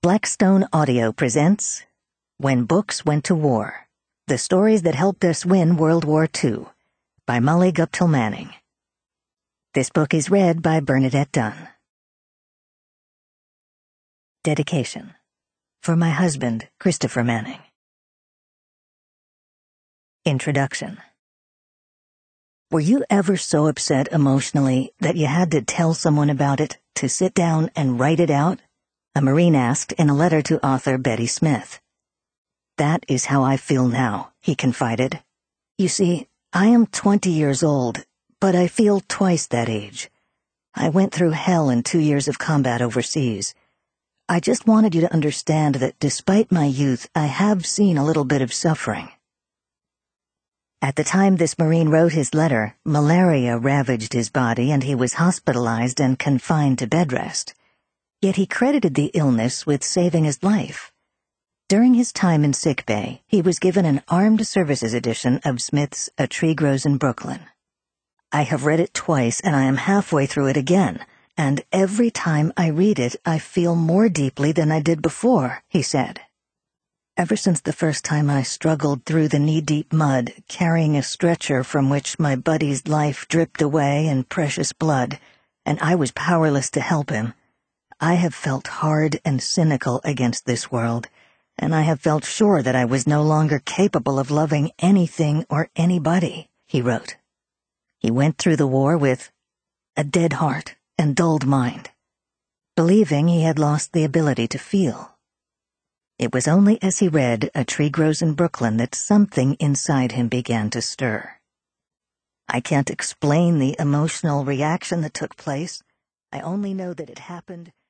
Blackstone Audio presents When Books Went to War, The Stories That Helped Us Win World War II by Molly Guptill Manning. This book is read by Bernadette Dunn. Dedication. For my husband, Christopher Manning. Introduction. Were you ever so upset emotionally that you had to tell someone about it, to sit down and write it out? A Marine asked in a letter to author Betty Smith. That is how I feel now, he confided. You see, I am 20 years old, but I feel twice that age. I went through hell in 2 years of combat overseas. I just wanted you to understand that despite my youth, I have seen a little bit of suffering. At the time this Marine wrote his letter, malaria ravaged his body and he was hospitalized and confined to bed rest. Yet he credited the illness with saving his life. During his time in sickbay, he was given an Armed Services edition of Smith's A Tree Grows in Brooklyn. I have read it twice and I am halfway through it again, and every time I read it I feel more deeply than I did before, he said. Ever since the first time I struggled through the knee-deep mud, carrying a stretcher from which my buddy's life dripped away in precious blood, and I was powerless to help him, I have felt hard and cynical against this world, and I have felt sure that I was no longer capable of loving anything or anybody, he wrote. He went through the war with a dead heart and dulled mind, believing he had lost the ability to feel. It was only as he read A Tree Grows in Brooklyn that something inside him began to stir. I can't explain the emotional reaction that took place. I only know that it happened